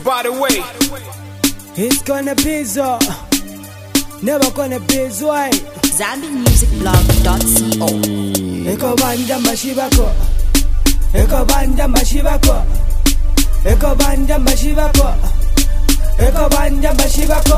by the way. It's gonna be so, never gonna be so. ZambianMusicBlog.co. Eko banda mashibako, eko banda mashibako, eko banda mashibako, eko banda mashibako.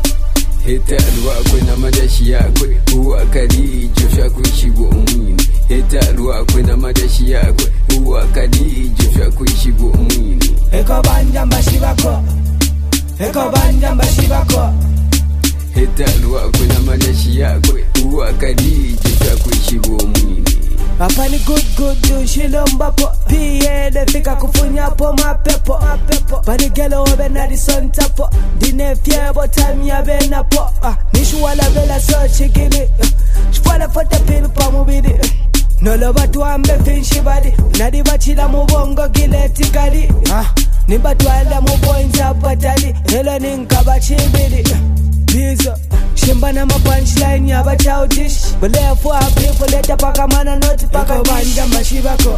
Heta alwa kwena madashi yakwe uwa kalijo shakuishigo umwini. Heta alwa kwena madashi yakwe uwa kalijo shakuishigo umwini. Eko banda mashibako, eko banda mashibako. Heta alwa kwena madashi yakwe uwa kalijo shakuishigo umwini. Hapa ni good do shilomba po Piye fika kufunya po mapepo Pani gelo obe na di sonta po Dine fiebo time ya bena po Nishu wala vela so chigini Shfala fote pilu pa mubidi Nolo batu ambe finshi badi Nadi bachila mubongo gile tikali Nibatu ala muboinza patali Helo ninka bachibidi Bizo Shimba na punchline ya bachao dish Belefu hapifu leta paka mana noti paka Eko banda mashibako,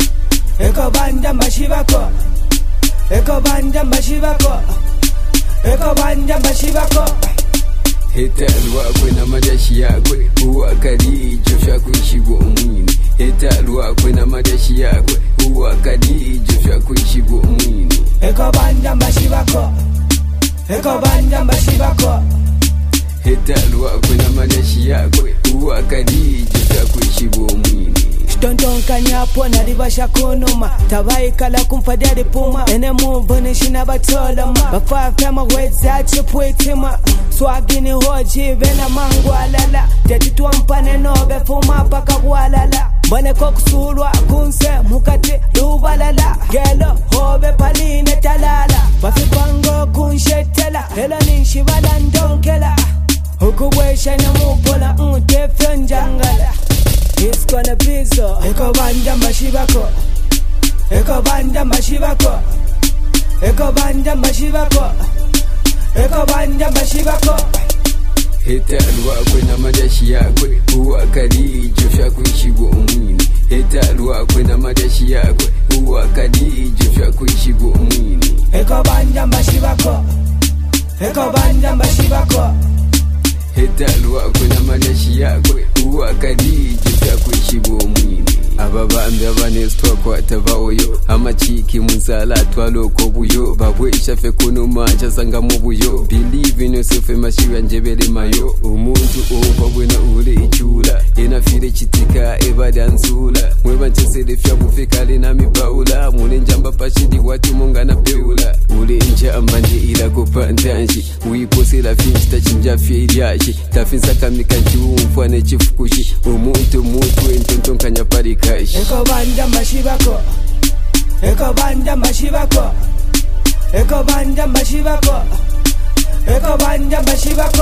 eko banda mashibako, eko banda mashibako, eko banda mashibako. Heta alwa kwena madashi yakwe uwa kalijo shakuishigo umwini. Heta alwa kwena madashi yakwe uwa kalijo shakuishigo umwini. Eko banda mashibako, eko banda mashibako. Heta alwa kwena madashi yakwe uwa kalijo shakuishigo umwini. Tontonka nyapo na ribasha kunuma Tabai kala kumfadari puma Ene muvuni shina batoloma Bafafema weza chipwitima Swagini hoji vena mangu alala Tetituwa mpane nobe fuma paka walala Mbane kokusulwa kunse mukati lubalala Gelo hobe paline talala Bafipango kunshetela Hela ninshibala ndonkela Hukuwesha na mupola Utefyo njangala It's gonna be so. Eko banda mashibako, eko banda mashibako, eko banda mashibako, eko banda mashibako. Heta alwa kwena madashi yakwe uwa kalijo shakuishigo umwini. Heta alwa kwena madashi yakwe uwa kalijo shakuishigo umwini. Eko banda mashibako, eko banda mashibako. Heta alwa kwena madashi yakwe uwa kalijo shakuishigo umwini. Ababambi abanesitwa kwatava oyo amachiki munzala twaloko buyo babwesha fe kuno manja sanga mu buyo. Believe in yourself mashiwa njebele mayo. Umuntu obabwena ule ichula enafire chitika ebadanzula mweba nchesele fya bufikale na mibaula mune njamba pashidi watu mongana peula ule njamba nje ila kupantanji uiposela finchi tachinja fye ilyashi tafinsa kamikanchi umfwane chifukushi umuntu entontonkanya parikashi. Eko banda mashibako, eko banda mashibako, eko banda mashibako, eko banda mashibako.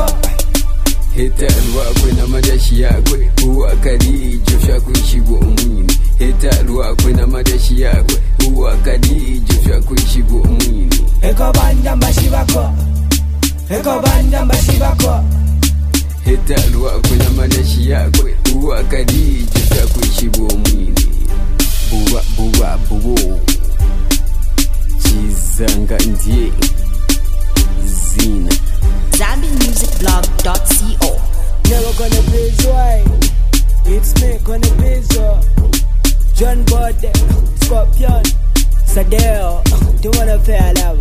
Heta alwa kwena madashi yakwe uwa kalijo shakuishigo umwini. Heta alwa kwena madashi yakwe uwa kalijo shakuishigo umwini. Eko banda mashibako, eko banda mashibako. Heta alwa kwena madashi yakwe uwa kalijo shakuishigo umwini. Buwa buwo Chizanga ndiye Zina ZambianMusicBlog.co. Never gonna be so. It's me gonna be so. John Bode, Scorpion, Sadeo, do wanna fair love.